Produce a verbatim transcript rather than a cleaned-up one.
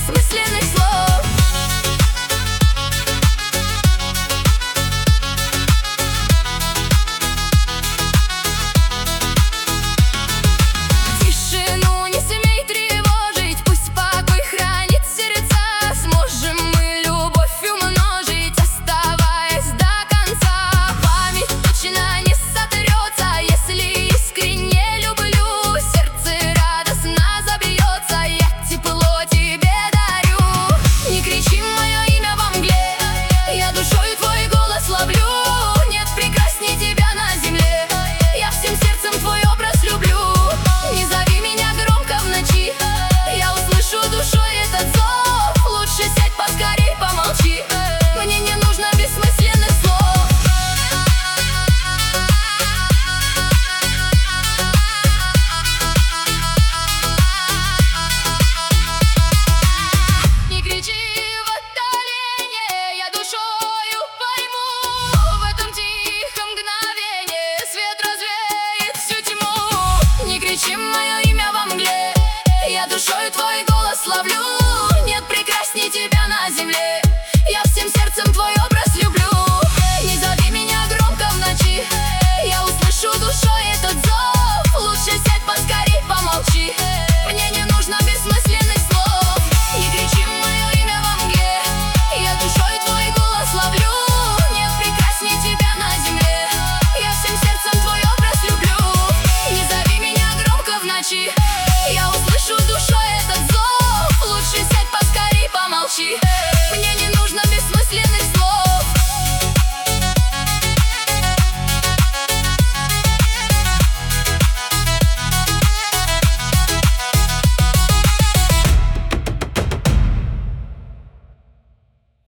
бессмысленных слов. Тишину не смей тревожить, пусть покой хранит сердца. Сможем мы любовь умножить, оставаясь до конца. Память точно не сотрется, если искренне люблю. Сердце радостно забьется, я тепло тебе дарю. Не кричи мое имя во мгле, я душою твой голос ловлю. Нет прекрасней тебя на земле, я всем сердцем твой образ люблю. Не зови меня громко в ночи, я услышу душой этот зов. Лучше сядь поскорей, помолчи, мне не нужно бессмысленных слов. Не кричи в отдалении, я душою пойму. В этом тихом мгновении свет развеет всю тьму. Не кричи мое имя во мгле, я душою твой голос ловлю.